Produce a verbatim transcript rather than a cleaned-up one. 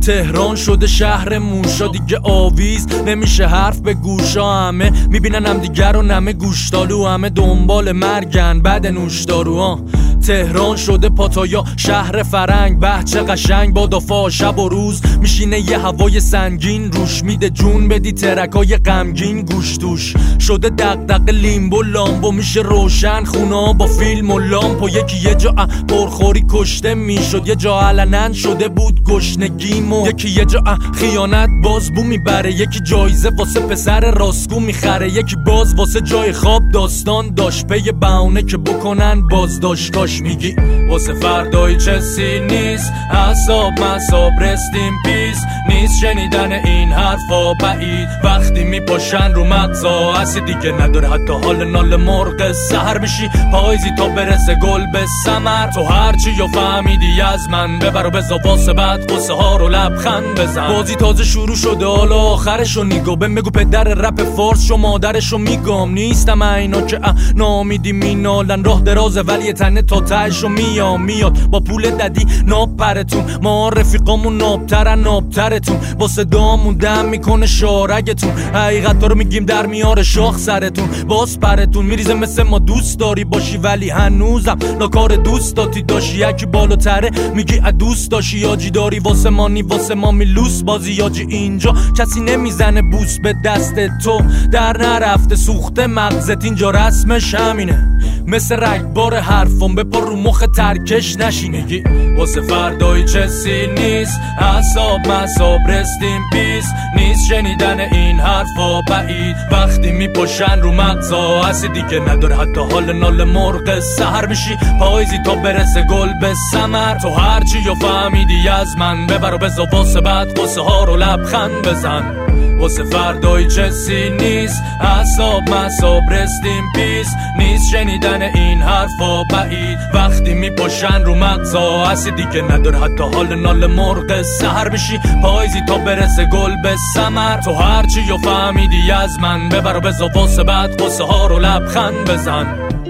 تهران شده شهر موشا، دیگه آویز نمیشه حرف به گوشا. همه میبینن هم دیگر رو نمه گوشتالو، همه دنبال مرگن بعد نوشدارو. ها تهران شده پاتایا شهر فرنگ، بچه قشنگ با دافا شب و روز میشینه یه هوای سنگین روش، میده جون بدی ترکای غمگین گوش توش. شده دق لیمبو لامبو میشه روشن خونا با فیلم و لامپ، و یکی یه جا پرخوری کشته میشد، یه جا علنن شده بود گشنگیمو، یکی یه جا خیانت بازبو میبره، یکی جایزه واسه پسر راستگو میخره، یکی باز واسه جای خواب داستان داشت پی بهونه که بکنن بازداشتاش. میگی واسه فردای چسی نیست، حساب مساب رستیم پیس نیست، شنیدن این حرفا بعید وقتی میپاشن رو مغزا، اصلی دیگه نداره حتی حال نال مرغ سحر میشی پاییزی تا برسه گل به ثمر. تو هرچی یا فهمیدی از من ببر و بزا واسه بعد قصه ها رو لبخند بزن. بازی تازه شروع شده حالا آخرشو نیگو بهم بگو پدر رپ فارس شو مادرشو میگم، نیستم اینا که نامیدی مینالن، راه درازه ولی تنه تا تهشو میام میاد با پول ددی ناب پرتون، ما رفیقامون نابترن نابترتون، با صدامون دم میکنه شارگتون، حقیقت رو میگیم در میاره شاخ سرتون، باز پرتون میریزه مثل ما دوست داری باشی ولی هنوزم ناکار دوست داتی داشی، یکی بالاتره میگی دوست داشی، یاجی داری واسه مانی واسه ما میلوس بازی، یاجی اینجا کسی نمیزنه بوس به دست تو در نرفته سوخته مغزت، اینجا رسمش همینه مثل رگبار حرفم بپر رو مخ ترکش نشینه. میگی واسه فردای چسی نیست، حساب مساب رستیم پیس نیست، شنیدن این حرفا بعید وقتی میپاشن رو مغزا، اصلی دیگه نداره حتی حال نال مرغ سحر میشی پاییزی تا برسه گل به ثمر. تو هرچی یا فهمیدی از من ببر و بزا واسه بعد قصه ها رو لبخند بزن. واسه فردای چسی نیست، حساب مساب رستیم پیس نیست، شنیدن این حرفا بعید وقتی میپاشن رو مغزا، اصلی دیگه نداره حتی حال نال مرغ سحر میشی پاییزی تا برسه گل به ثمر. تو هرچی یا فهمیدی از من ببر و بزا واسه بعد قصه ها رو لبخند بزن.